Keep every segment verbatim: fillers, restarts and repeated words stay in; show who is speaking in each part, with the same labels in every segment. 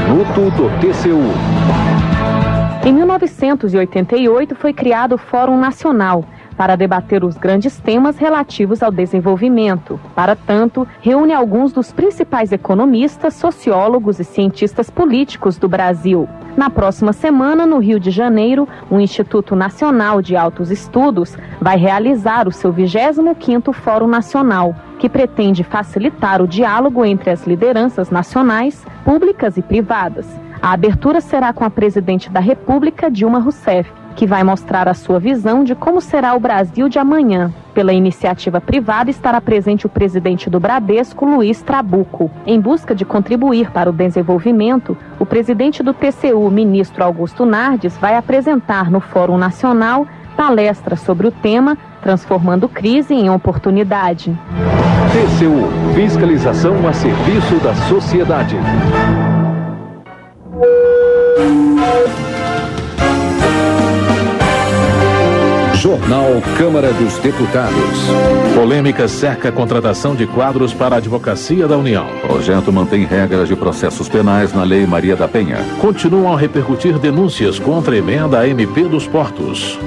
Speaker 1: Minuto do T C U.
Speaker 2: Em mil novecentos e oitenta e oito foi criado o Fórum Nacional para debater os grandes temas relativos ao desenvolvimento. Para tanto, reúne alguns dos principais economistas, sociólogos e cientistas políticos do Brasil. Na próxima semana, no Rio de Janeiro, o Instituto Nacional de Altos Estudos vai realizar o seu vigésimo quinto Fórum Nacional, que pretende facilitar o diálogo entre as lideranças nacionais, públicas e privadas. A abertura será com a presidente da República, Dilma Rousseff, que vai mostrar a sua visão de como será o Brasil de amanhã. Pela iniciativa privada estará presente o presidente do Bradesco, Luiz Trabuco. Em busca de contribuir para o desenvolvimento, o presidente do T C U, ministro Augusto Nardes, vai apresentar no Fórum Nacional palestra sobre o tema Transformando Crise em Oportunidade.
Speaker 1: T C U, fiscalização a serviço da sociedade.
Speaker 3: Jornal Câmara dos Deputados.
Speaker 4: Polêmica cerca a contratação de quadros para a Advocacia da União.
Speaker 5: Projeto mantém regras de processos penais na Lei Maria da Penha.
Speaker 4: Continuam a repercutir denúncias contra a emenda à M P dos Portos.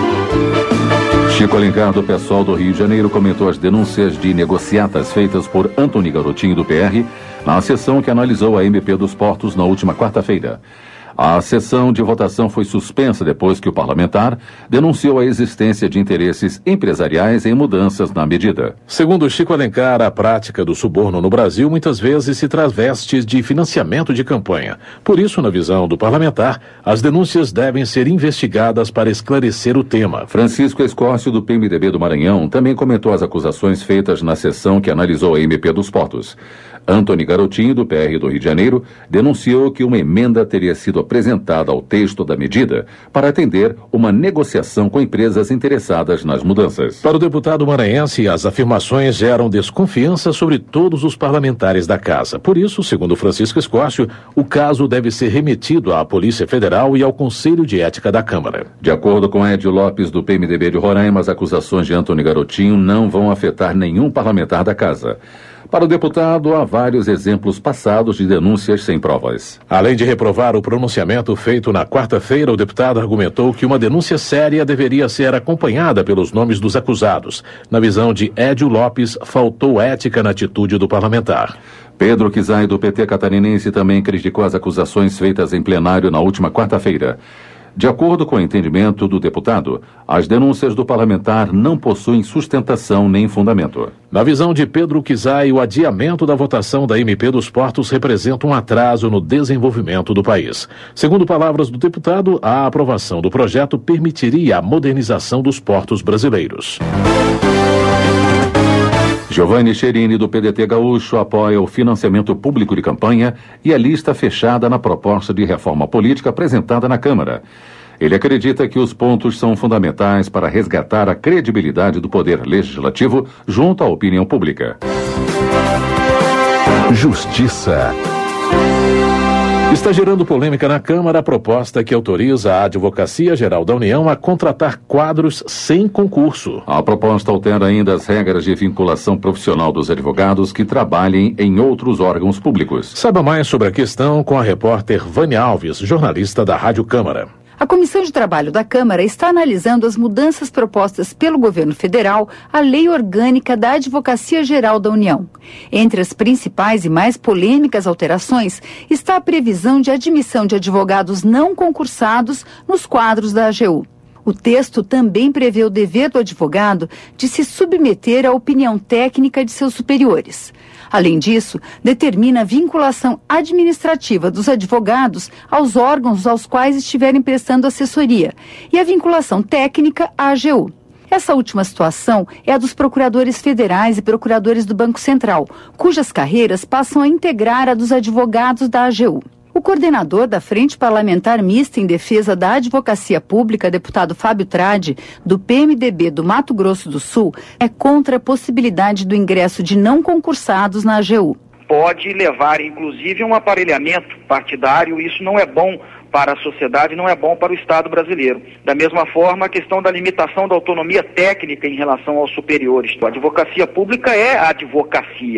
Speaker 5: Chico Alencar, do PSOL do Rio de Janeiro, comentou as denúncias de negociatas feitas por Antony Garotinho, do P R, na sessão que analisou a M P dos Portos na última quarta-feira. A sessão de votação foi suspensa depois que o parlamentar denunciou a existência de interesses empresariais em mudanças na medida.
Speaker 4: Segundo Chico Alencar, a prática do suborno no Brasil muitas vezes se traveste de financiamento de campanha. Por isso, na visão do parlamentar, as denúncias devem ser investigadas para esclarecer o tema.
Speaker 5: Francisco Escócio, do P M D B do Maranhão, também comentou as acusações feitas na sessão que analisou a M P dos Portos. Antony Garotinho, do P R do Rio de Janeiro, denunciou que uma emenda teria sido apresentada ao texto da medida para atender uma negociação com empresas interessadas nas mudanças.
Speaker 4: Para o deputado maranhense, as afirmações geram desconfiança sobre todos os parlamentares da casa. Por isso, segundo Francisco Escócio, o caso deve ser remetido à Polícia Federal e ao Conselho de Ética da Câmara.
Speaker 5: De acordo com Edio Lopes, do P M D B de Roraima, as acusações de Antony Garotinho não vão afetar nenhum parlamentar da casa. Para o deputado, há vários exemplos passados de denúncias sem provas.
Speaker 4: Além de reprovar o pronunciamento feito na quarta-feira, o deputado argumentou que uma denúncia séria deveria ser acompanhada pelos nomes dos acusados. Na visão de Edio Lopes, faltou ética na atitude do parlamentar.
Speaker 5: Pedro Kizai, do P T catarinense, também criticou as acusações feitas em plenário na última quarta-feira. De acordo com o entendimento do deputado, as denúncias do parlamentar não possuem sustentação nem fundamento.
Speaker 4: Na visão de Pedro Kizai, o adiamento da votação da M P dos Portos representa um atraso no desenvolvimento do país. Segundo palavras do deputado, a aprovação do projeto permitiria a modernização dos portos brasileiros.
Speaker 5: Giovanni Cherini, do P D T gaúcho, apoia o financiamento público de campanha e a lista fechada na proposta de reforma política apresentada na Câmara. Ele acredita que os pontos são fundamentais para resgatar a credibilidade do poder legislativo junto à opinião pública.
Speaker 1: Justiça.
Speaker 4: Está gerando polêmica na Câmara a proposta que autoriza a Advocacia Geral da União a contratar quadros sem concurso.
Speaker 5: A proposta altera ainda as regras de vinculação profissional dos advogados que trabalhem em outros órgãos públicos.
Speaker 4: Saiba mais sobre a questão com a repórter Vânia Alves, jornalista da Rádio Câmara.
Speaker 6: A Comissão de Trabalho da Câmara está analisando as mudanças propostas pelo governo federal à Lei Orgânica da Advocacia Geral da União. Entre as principais e mais polêmicas alterações está a previsão de admissão de advogados não concursados nos quadros da A G U. O texto também prevê o dever do advogado de se submeter à opinião técnica de seus superiores. Além disso, determina a vinculação administrativa dos advogados aos órgãos aos quais estiverem prestando assessoria e a vinculação técnica à A G U. Essa última situação é a dos procuradores federais e procuradores do Banco Central, cujas carreiras passam a integrar a dos advogados da A G U. O coordenador da Frente Parlamentar Mista em Defesa da Advocacia Pública, deputado Fábio Tradi, do P M D B do Mato Grosso do Sul, é contra a possibilidade do ingresso de não concursados na A G U.
Speaker 7: Pode levar, inclusive, a um aparelhamento partidário, isso não é bom para a sociedade, não é bom para o Estado brasileiro. Da mesma forma, a questão da limitação da autonomia técnica em relação aos superiores. A advocacia pública é a advocacia.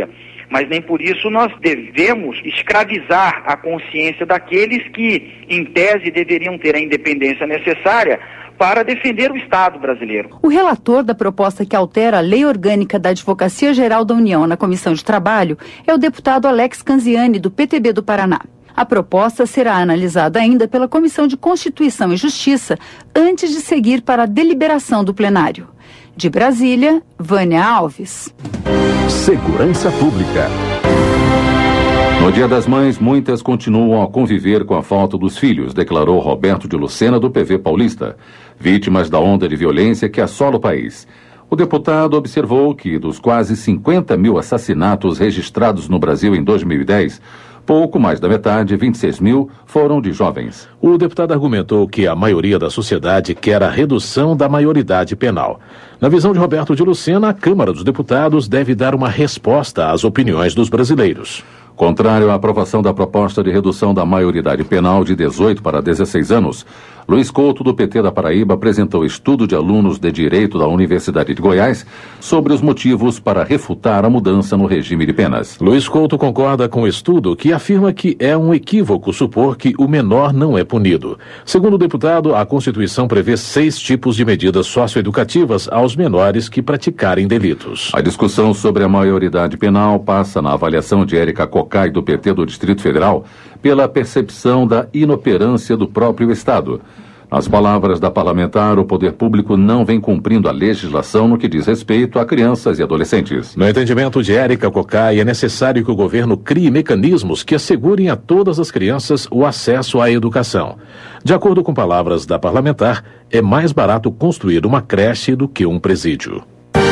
Speaker 7: mas nem por isso nós devemos escravizar a consciência daqueles que, em tese, deveriam ter a independência necessária para defender o Estado brasileiro.
Speaker 6: O relator da proposta que altera a Lei Orgânica da Advocacia Geral da União na Comissão de Trabalho é o deputado Alex Canziani, do P T B do Paraná. A proposta será analisada ainda pela Comissão de Constituição e Justiça antes de seguir para a deliberação do plenário. De Brasília, Vânia Alves.
Speaker 1: Segurança Pública.
Speaker 5: No Dia das Mães, muitas continuam a conviver com a falta dos filhos, declarou Roberto de Lucena, do P V Paulista, vítimas da onda de violência que assola o país. O deputado observou que, dos quase cinquenta mil assassinatos registrados no Brasil em dois mil e dez, pouco mais da metade, vinte e seis mil, foram de jovens.
Speaker 4: O deputado argumentou que a maioria da sociedade quer a redução da maioridade penal. Na visão de Roberto de Lucena, a Câmara dos Deputados deve dar uma resposta às opiniões dos brasileiros.
Speaker 5: Contrário à aprovação da proposta de redução da maioridade penal de dezoito para dezesseis anos, Luiz Couto, do P T da Paraíba, apresentou estudo de alunos de Direito da Universidade de Goiás sobre os motivos para refutar a mudança no regime de penas.
Speaker 4: Luiz Couto concorda com o estudo que afirma que é um equívoco supor que o menor não é punido. Segundo o deputado, a Constituição prevê seis tipos de medidas socioeducativas aos menores que praticarem delitos.
Speaker 5: A discussão sobre a maioridade penal passa na avaliação de Érica Cocai, do P T do Distrito Federal, pela percepção da inoperância do próprio Estado. Nas palavras da parlamentar, o poder público não vem cumprindo a legislação no que diz respeito a crianças e adolescentes.
Speaker 4: No entendimento de Érica Cocai, é necessário que o governo crie mecanismos que assegurem a todas as crianças o acesso à educação. De acordo com palavras da parlamentar, é mais barato construir uma creche do que um presídio.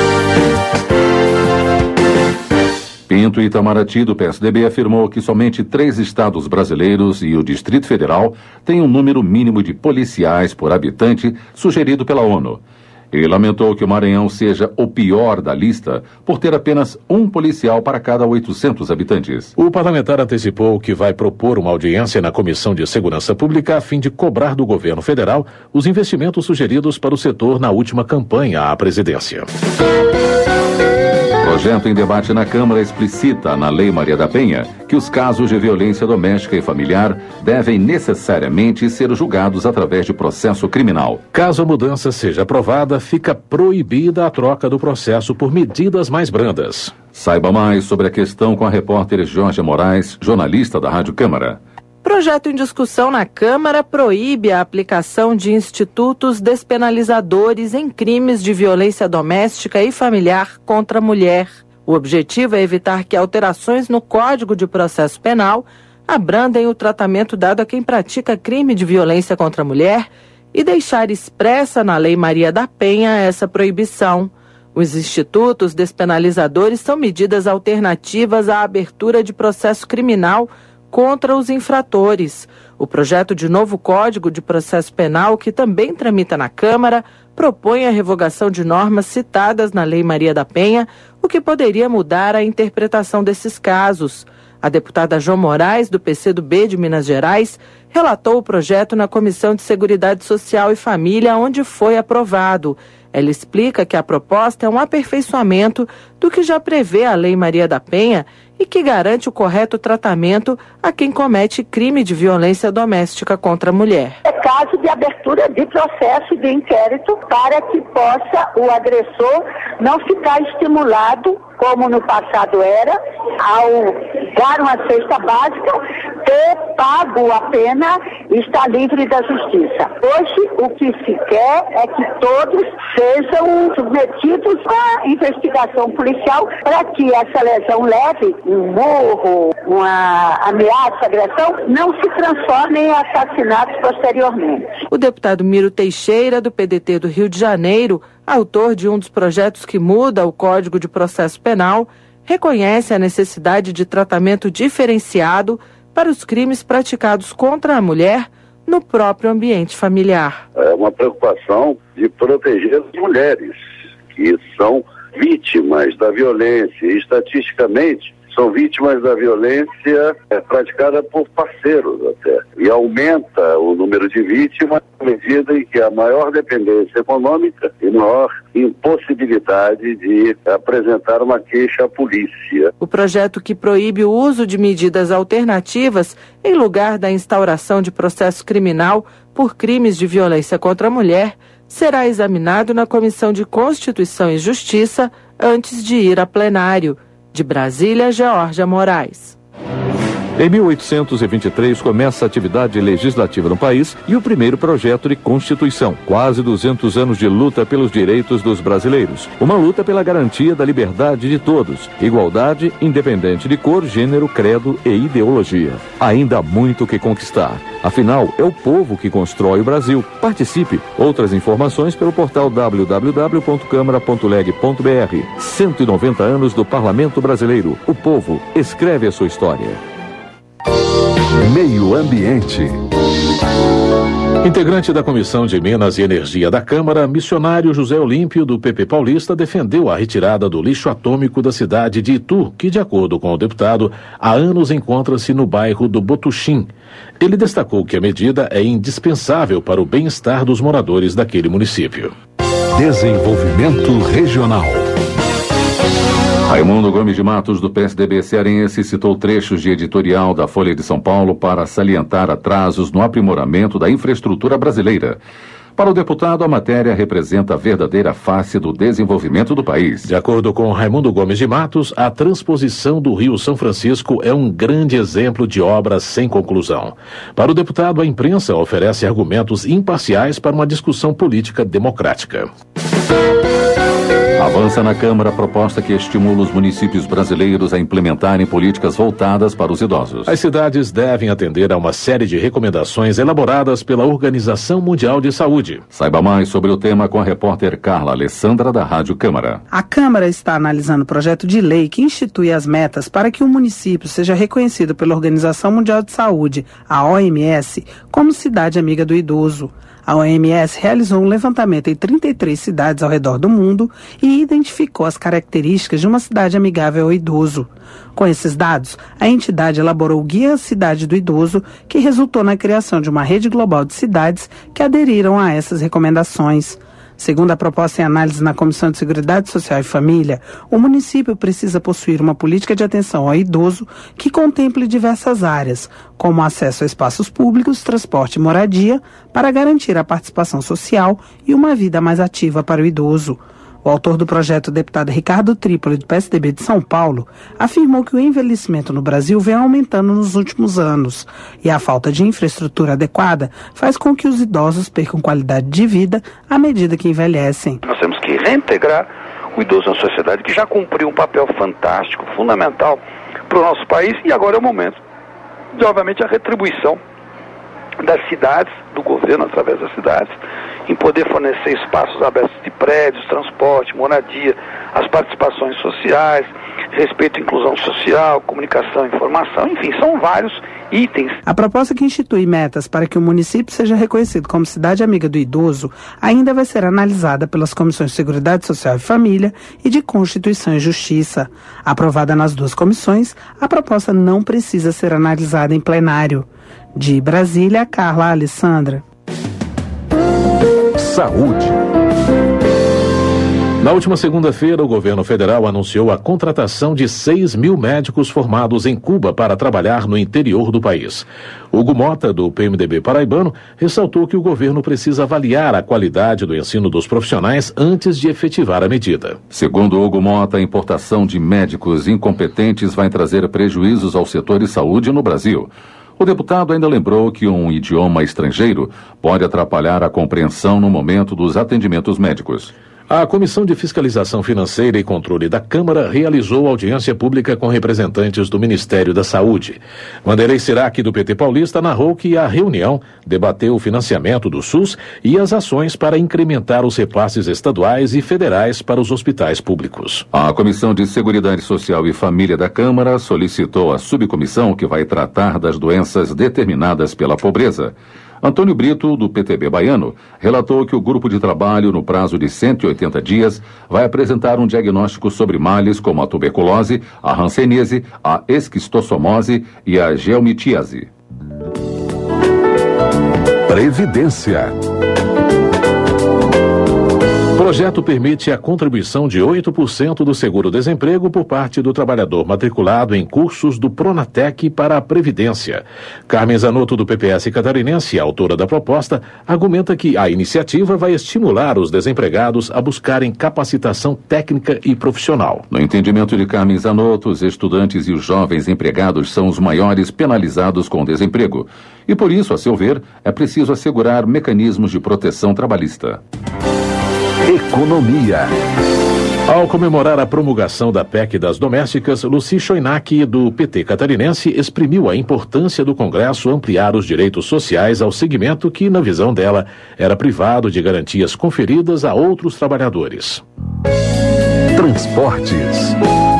Speaker 5: Pinto Itamaraty, do P S D B, afirmou que somente três estados brasileiros e o Distrito Federal têm um número mínimo de policiais por habitante sugerido pela ONU. Ele lamentou que o Maranhão seja o pior da lista por ter apenas um policial para cada oitocentos habitantes.
Speaker 4: O parlamentar antecipou que vai propor uma audiência na Comissão de Segurança Pública a fim de cobrar do governo federal os investimentos sugeridos para o setor na última campanha à presidência.
Speaker 5: O projeto em debate na Câmara explicita na Lei Maria da Penha que os casos de violência doméstica e familiar devem necessariamente ser julgados através de processo criminal.
Speaker 4: Caso a mudança seja aprovada, fica proibida a troca do processo por medidas mais brandas.
Speaker 5: Saiba mais sobre a questão com a repórter Jorge Moraes, jornalista da Rádio Câmara.
Speaker 8: Projeto em discussão na Câmara proíbe a aplicação de institutos despenalizadores em crimes de violência doméstica e familiar contra a mulher. O objetivo é evitar que alterações no Código de Processo Penal abrandem o tratamento dado a quem pratica crime de violência contra a mulher e deixar expressa na Lei Maria da Penha essa proibição. Os institutos despenalizadores são medidas alternativas à abertura de processo criminal contra os infratores. O projeto de novo Código de Processo Penal, que também tramita na Câmara, propõe a revogação de normas citadas na Lei Maria da Penha, o que poderia mudar a interpretação desses casos. A deputada João Moraes, do P C do B de Minas Gerais, relatou o projeto na Comissão de Seguridade Social e Família, onde foi aprovado. Ela explica que a proposta é um aperfeiçoamento do que já prevê a Lei Maria da Penha e que garante o correto tratamento a quem comete crime de violência doméstica contra a mulher.
Speaker 9: É caso de abertura de processo de inquérito para que possa o agressor não ficar estimulado, como no passado era, ao dar uma cesta básica, ter pago a pena e estar livre da justiça. Hoje, o que se quer é que todos sejam submetidos à investigação policial para que essa lesão leve, um morro, uma ameaça, agressão, não se transforme em assassinatos posteriormente.
Speaker 8: O deputado Miro Teixeira, do P D T do Rio de Janeiro, autor de um dos projetos que muda o Código de Processo Penal, reconhece a necessidade de tratamento diferenciado para os crimes praticados contra a mulher no próprio ambiente familiar.
Speaker 10: É uma preocupação de proteger as mulheres que são vítimas da violência e, estatisticamente, são vítimas da violência é, praticada por parceiros até. E aumenta o número de vítimas à medida em que há maior dependência econômica e maior impossibilidade de apresentar uma queixa à polícia.
Speaker 8: O projeto que proíbe o uso de medidas alternativas em lugar da instauração de processo criminal por crimes de violência contra a mulher será examinado na Comissão de Constituição e Justiça antes de ir a plenário. De Brasília, Geórgia Moraes.
Speaker 1: Em mil oitocentos e vinte e três começa a atividade legislativa no país e o primeiro projeto de Constituição. Quase duzentos anos de luta pelos direitos dos brasileiros. Uma luta pela garantia da liberdade de todos. Igualdade, independente de cor, gênero, credo e ideologia. Ainda há muito que conquistar. Afinal, é o povo que constrói o Brasil. Participe. Outras informações pelo portal w w w ponto câmara ponto leg ponto b r. cento e noventa anos do Parlamento Brasileiro. O povo escreve a sua história.
Speaker 3: Meio Ambiente.
Speaker 4: Integrante da Comissão de Minas e Energia da Câmara, missionário José Olímpio, do P P Paulista, defendeu a retirada do lixo atômico da cidade de Itu, que, de acordo com o deputado, há anos encontra-se no bairro do Botuxim. Ele destacou que a medida é indispensável para o bem-estar dos moradores daquele município.
Speaker 3: Desenvolvimento Regional.
Speaker 5: Raimundo Gomes de Matos, do P S D B cearense, citou trechos de editorial da Folha de São Paulo para salientar atrasos no aprimoramento da infraestrutura brasileira. Para o deputado, a matéria representa a verdadeira face do desenvolvimento do país.
Speaker 4: De acordo com Raimundo Gomes de Matos, a transposição do Rio São Francisco é um grande exemplo de obra sem conclusão. Para o deputado, a imprensa oferece argumentos imparciais para uma discussão política democrática.
Speaker 5: Avança na Câmara a proposta que estimula os municípios brasileiros a implementarem políticas voltadas para os idosos.
Speaker 4: As cidades devem atender a uma série de recomendações elaboradas pela Organização Mundial de Saúde.
Speaker 5: Saiba mais sobre o tema com a repórter Carla Alessandra, da Rádio Câmara.
Speaker 11: A Câmara está analisando o projeto de lei que institui as metas para que o município seja reconhecido pela Organização Mundial de Saúde, a O M S, como cidade amiga do idoso. A O M S realizou um levantamento em trinta e três cidades ao redor do mundo e identificou as características de uma cidade amigável ao idoso. Com esses dados, a entidade elaborou o Guia Cidade do Idoso, que resultou na criação de uma rede global de cidades que aderiram a essas recomendações. Segundo a proposta em análise na Comissão de Seguridade Social e Família, o município precisa possuir uma política de atenção ao idoso que contemple diversas áreas, como acesso a espaços públicos, transporte e moradia, para garantir a participação social e uma vida mais ativa para o idoso. O autor do projeto, o deputado Ricardo Trípoli, do P S D B de São Paulo, afirmou que o envelhecimento no Brasil vem aumentando nos últimos anos e a falta de infraestrutura adequada faz com que os idosos percam qualidade de vida à medida que envelhecem.
Speaker 12: Nós temos que reintegrar o idoso na sociedade, que já cumpriu um papel fantástico, fundamental para o nosso país, e agora é o momento de, obviamente, a retribuição das cidades, do governo através das cidades, em poder fornecer espaços abertos de prédios, transporte, moradia, as participações sociais, respeito à inclusão social, comunicação e informação, enfim, são vários itens.
Speaker 11: A proposta que institui metas para que o município seja reconhecido como cidade amiga do idoso ainda vai ser analisada pelas Comissões de Seguridade Social e Família e de Constituição e Justiça. Aprovada nas duas comissões, a proposta não precisa ser analisada em plenário. De Brasília, Carla Alessandra.
Speaker 3: Saúde.
Speaker 4: Na última segunda-feira, o governo federal anunciou a contratação de seis mil médicos formados em Cuba para trabalhar no interior do país. Hugo Mota, do P M D B paraibano, ressaltou que o governo precisa avaliar a qualidade do ensino dos profissionais antes de efetivar a medida.
Speaker 5: Segundo Hugo Mota, a importação de médicos incompetentes vai trazer prejuízos ao setor de saúde no Brasil. O deputado ainda lembrou que um idioma estrangeiro pode atrapalhar a compreensão no momento dos atendimentos médicos.
Speaker 4: A Comissão de Fiscalização Financeira e Controle da Câmara realizou audiência pública com representantes do Ministério da Saúde. Wanderlei Sirac, do P T Paulista, narrou que a reunião debateu o financiamento do SUS e as ações para incrementar os repasses estaduais e federais para os hospitais públicos.
Speaker 5: A Comissão de Seguridade Social e Família da Câmara solicitou a subcomissão que vai tratar das doenças determinadas pela pobreza. Antônio Brito, do P T B baiano, relatou que o grupo de trabalho, no prazo de cento e oitenta dias, vai apresentar um diagnóstico sobre males como a tuberculose, a hanseníase, a esquistossomose e a geomitíase.
Speaker 3: Previdência.
Speaker 4: O projeto permite a contribuição de oito por cento do seguro-desemprego por parte do trabalhador matriculado em cursos do Pronatec para a Previdência. Carmen Zanotto, do P P S catarinense, autora da proposta, argumenta que a iniciativa vai estimular os desempregados a buscarem capacitação técnica e profissional.
Speaker 5: No entendimento de Carmen Zanotto, os estudantes e os jovens empregados são os maiores penalizados com o desemprego. E por isso, a seu ver, é preciso assegurar mecanismos de proteção trabalhista.
Speaker 3: Economia.
Speaker 4: Ao comemorar a promulgação da P E C das domésticas, Luci Schoenack, do P T catarinense, exprimiu a importância do Congresso ampliar os direitos sociais ao segmento que, na visão dela, era privado de garantias conferidas a outros trabalhadores.
Speaker 3: Transportes.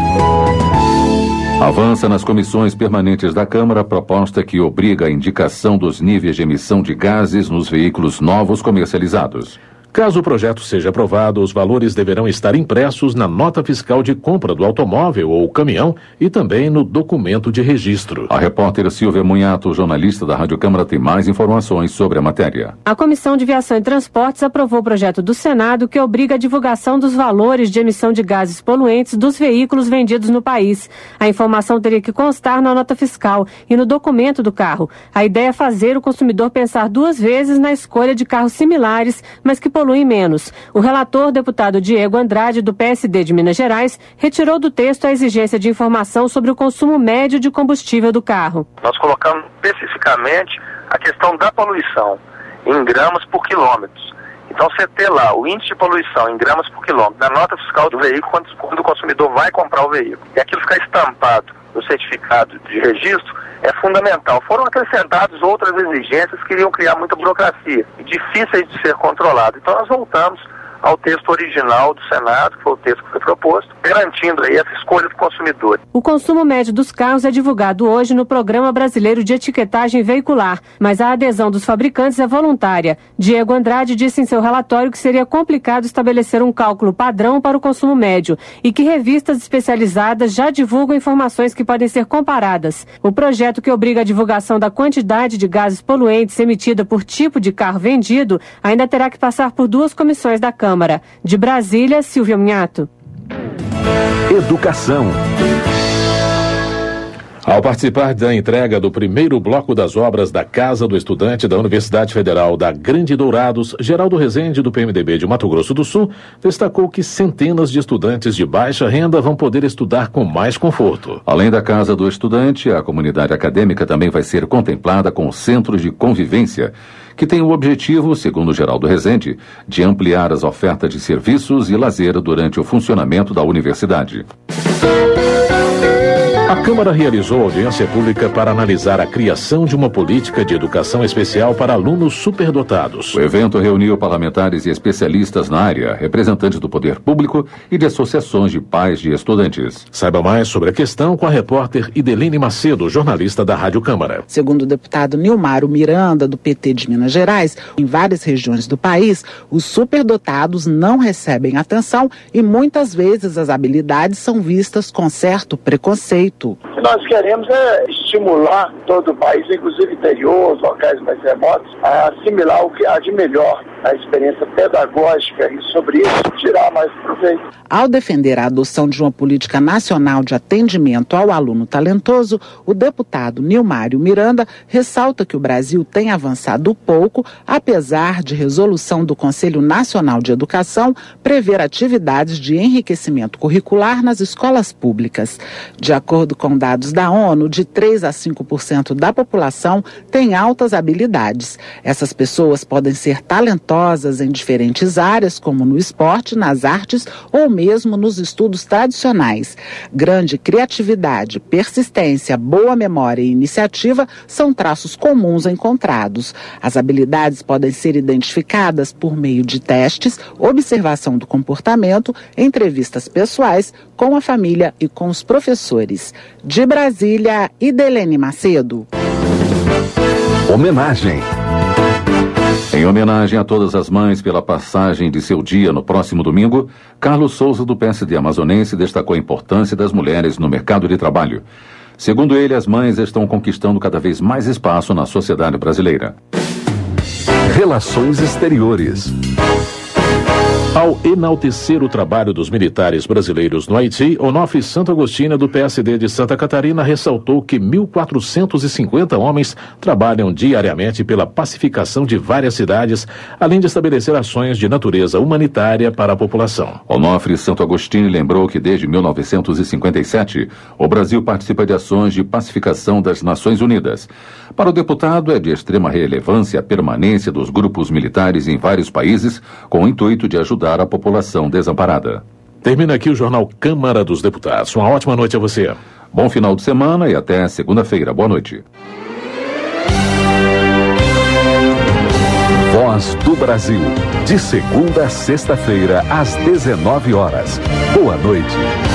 Speaker 5: Avança nas comissões permanentes da Câmara a proposta que obriga a indicação dos níveis de emissão de gases nos veículos novos comercializados.
Speaker 4: Caso o projeto seja aprovado, os valores deverão estar impressos na nota fiscal de compra do automóvel ou caminhão e também no documento de registro.
Speaker 5: A repórter Silvia Munhato, jornalista da Rádio Câmara, tem mais informações sobre a matéria.
Speaker 13: A Comissão de Viação e Transportes aprovou o projeto do Senado que obriga a divulgação dos valores de emissão de gases poluentes dos veículos vendidos no país. A informação teria que constar na nota fiscal e no documento do carro. A ideia é fazer o consumidor pensar duas vezes na escolha de carros similares, mas que poluem menos. O relator, deputado Diego Andrade, do P S D de Minas Gerais, retirou do texto a exigência de informação sobre o consumo médio de combustível do carro.
Speaker 14: Nós colocamos especificamente a questão da poluição em gramas por quilômetro. Então, você ter lá o índice de poluição em gramas por quilômetro na nota fiscal do veículo quando, quando o consumidor vai comprar o veículo. E aquilo ficar estampado no certificado de registro é fundamental. Foram acrescentadas outras exigências que iriam criar muita burocracia e difíceis de ser controlado. Então nós voltamos ao texto original do Senado, que foi o texto que foi proposto, garantindo aí essa escolha do consumidor.
Speaker 13: O consumo médio dos carros é divulgado hoje no Programa Brasileiro de Etiquetagem Veicular, mas a adesão dos fabricantes é voluntária. Diego Andrade disse em seu relatório que seria complicado estabelecer um cálculo padrão para o consumo médio e que revistas especializadas já divulgam informações que podem ser comparadas. O projeto que obriga a divulgação da quantidade de gases poluentes emitida por tipo de carro vendido ainda terá que passar por duas comissões da Câmara. Câmara. De Brasília, Silvia Munhato.
Speaker 3: Educação.
Speaker 4: Ao participar da entrega do primeiro bloco das obras da Casa do Estudante da Universidade Federal da Grande Dourados, Geraldo Rezende, do P M D B de Mato Grosso do Sul, destacou que centenas de estudantes de baixa renda vão poder estudar com mais conforto.
Speaker 5: Além da Casa do Estudante, a comunidade acadêmica também vai ser contemplada com centros de convivência, que tem o objetivo, segundo Geraldo Rezende, de ampliar as ofertas de serviços e lazer durante o funcionamento da universidade.
Speaker 4: A Câmara realizou audiência pública para analisar a criação de uma política de educação especial para alunos superdotados.
Speaker 5: O evento reuniu parlamentares e especialistas na área, representantes do poder público e de associações de pais de estudantes.
Speaker 4: Saiba mais sobre a questão com a repórter Idelene Macedo, jornalista da Rádio Câmara.
Speaker 15: Segundo o deputado Nilmário Miranda, do P T de Minas Gerais, em várias regiões do país, os superdotados não recebem atenção e muitas vezes as habilidades são vistas com certo preconceito.
Speaker 16: O que nós queremos é estimular todo o país, inclusive interior, os locais mais remotos, a assimilar o que há de melhor na experiência pedagógica e, sobre isso, tirar mais proveito.
Speaker 15: Ao defender a adoção de uma política nacional de atendimento ao aluno talentoso, o deputado Nilmário Miranda ressalta que o Brasil tem avançado pouco, apesar de resolução do Conselho Nacional de Educação prever atividades de enriquecimento curricular nas escolas públicas. De acordo com dados da ONU, de três a cinco por cento da população tem altas habilidades. Essas pessoas podem ser talentosas em diferentes áreas, como no esporte, nas artes ou mesmo nos estudos tradicionais. Grande criatividade, persistência, boa memória e iniciativa são traços comuns encontrados. As habilidades podem ser identificadas por meio de testes, observação do comportamento, entrevistas pessoais com a família e com os professores. De Brasília, Idelene Macedo.
Speaker 3: Homenagem.
Speaker 5: Em homenagem a todas as mães pela passagem de seu dia no próximo domingo, Carlos Souza, do P S D amazonense, destacou a importância das mulheres no mercado de trabalho. Segundo ele, as mães estão conquistando cada vez mais espaço na sociedade brasileira.
Speaker 3: Relações Exteriores.
Speaker 4: Ao enaltecer o trabalho dos militares brasileiros no Haiti, Onofre Santo Agostinho, do P S D de Santa Catarina, ressaltou que mil quatrocentos e cinquenta homens trabalham diariamente pela pacificação de várias cidades, além de estabelecer ações de natureza humanitária para a população.
Speaker 5: Onofre Santo Agostinho lembrou que desde mil novecentos e cinquenta e sete, o Brasil participa de ações de pacificação das Nações Unidas. Para o deputado, é de extrema relevância a permanência dos grupos militares em vários países, com o intuito de ajudar a população desamparada.
Speaker 4: Termina aqui o Jornal Câmara dos Deputados. Uma ótima noite a você.
Speaker 5: Bom final de semana e até segunda-feira. Boa noite.
Speaker 3: Voz do Brasil. De segunda a sexta-feira, às dezenove horas. Boa noite.